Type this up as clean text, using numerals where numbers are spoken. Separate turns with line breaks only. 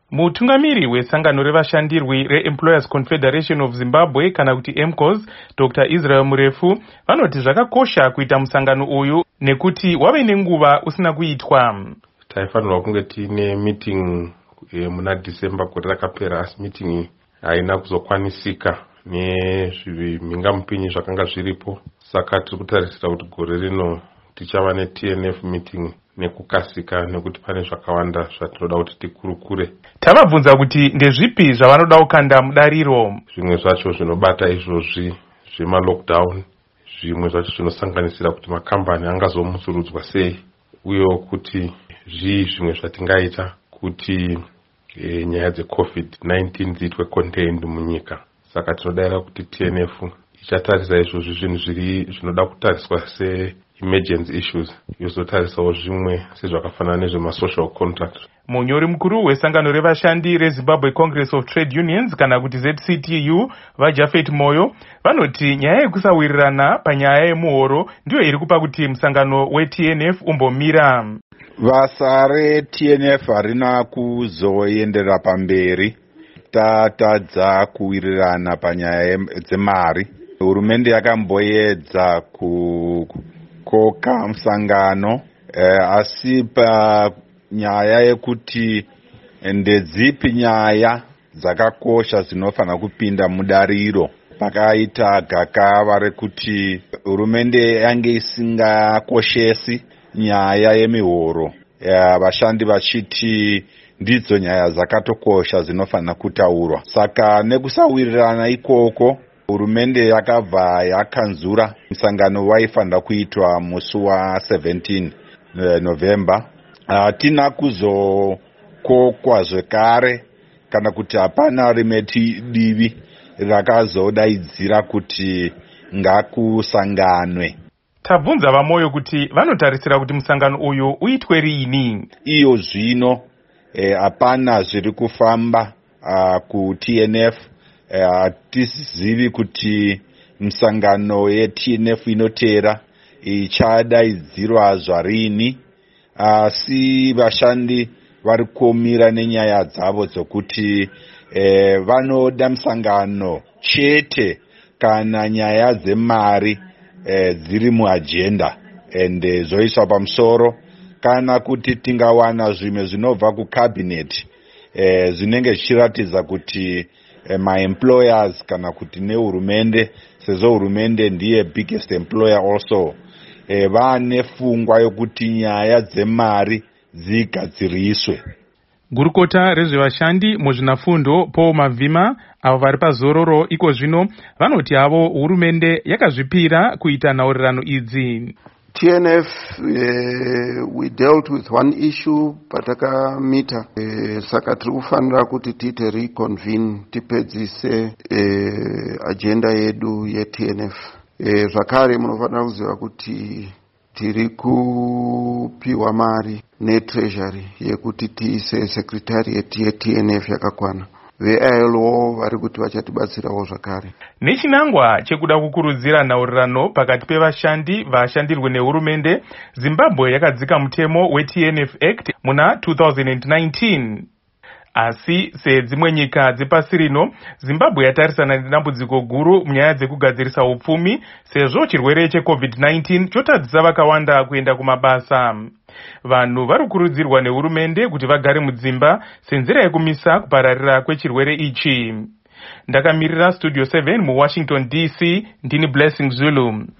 Mutungamiri wesangano revashandirwi reEmployers Confederation of Zimbabwe kana kuti EMCOS, Dr. Israel Murefu, vanoti zvakakosha kuita musangano uyu nekuti wave nenguva usina kuitwa.
Taifanirwa kunge tiine meeting muna December gore rakapera, asi meeting haina kuzokwanisika nezvimingamupinyi zvakanga zviripo. Saka tiri kutarisira kuti gore rino tichava neTNF meeting nekukasika nekuti pane zvakawanda zvatinoda kuti tikurukure.
Tavabvunza kuti ndezvipi zvavanoda kukanda mudariro.
Zvimwe zvacho zvinobata izvozvi zvema-lockdown, zvimwe zvacho zvinosanganisira kuti makambani angazomusurudzwa sei, uye kuti zvimwe zvatingaita kuti nyaya dzeCovid-19 dziitwe contained munyika. Saka tinodaira kuti TNF ichatarisa izvozvi zvinhu zvinoda kutariswa se-emergency issues, yozotarisawo zvimwe sezvakafanana nezvema-social contract.
Munyori mukuru wesangano revashandi reZimbabwe Congress of Trade Unions kana kuti ZCTU, vaJafet Moyo, vanoti nyaya yekusawirirana panyaya yemuhoro ndiyo iri kupa kuti musangano weTNF umbomira.
Basa reTNF harina kuzoenderera pamberi. Tatadza kuwirirana panyaya dzemari. Hurumende yakamboedza kukoka musangano, asi panyaya yekuti ndedzipi nyaya dzakakosha dzinofanira kupinda mudariro, pakaita gakava rekuti hurumende yange isingakoshesi nyaya yemihoro, vashandi vachiti ndidzo nyaya dzakatokosha dzinofanira kutaurwa. Saka nekusawirirana ikoko, hurumende yakabva yakanzura musangano waifanira kuitwa musi wa17 November. Hatina kuzokokwa zvekare kana kuti hapana rimwe divi rakazodaidzira kuti ngakusanganwe.
Tabvunza vaMoyo kuti vanotarisira kuti musangano uyu uitwe rini.
Iyo zvino hapana zviri kufamba kuTNF. Hatizivi kuti musangano yeTNF inotera ichadaidzirwa zvarini, asi vashandi vari kuomira nenyaya dzavo dzokuti vanoda musangano chete kana nyaya dzemari dziri muagenda ende zoiswa pamusoro, kana kuti tingawana zvimwe zvinobva kucabinet zvinenge zvichiratidza kuti ma-employers kana kuti nehurumende, sezvo hurumende ndiye biggest employer also, vane pfungwa yokuti nyaya dzemari dzigadziriswe.
Gurukota rezvevashandi muzvinafundo Paul Mavhima, avo vari pazororo iko zvino, vanoti havo hurumende yakazvipira kuita nhaurirano idzi.
TNF, we dealt with one issue patakamita, saka tiri kufanira kuti tiite reconvene tipedzise agenda yedu yeTNF. Zvakare munofanira kuziva kuti tiri kupiwa mari neTreasury yekuti tiise secretariat yeTNF yakakwana. VILO vari kuti vachatibatsirawo zvakare.
Nechinangwa chekuda kukurudzira nhaurirano pakati pevashandi vashandirwe nehurumende, Zimbabwe yakadzika mutemo weTNF Act muna 2019. Asi sedzimwe nyika dzepasi rino, Zimbabwe yatarisana nedambudziko guru munyaya dzekugadzirisa upfumi, sezvo chirwere cheCovid-19 chotadzisa vakawanda kuenda kumabasa. Vanhu vari kukurudzirwa nehurumende kuti vagare mudzimba senzira yekumisa kupararira kwechirwere ichi. Ndakamirira Studio 7 muWashington DC, ndini Blessing Zulu.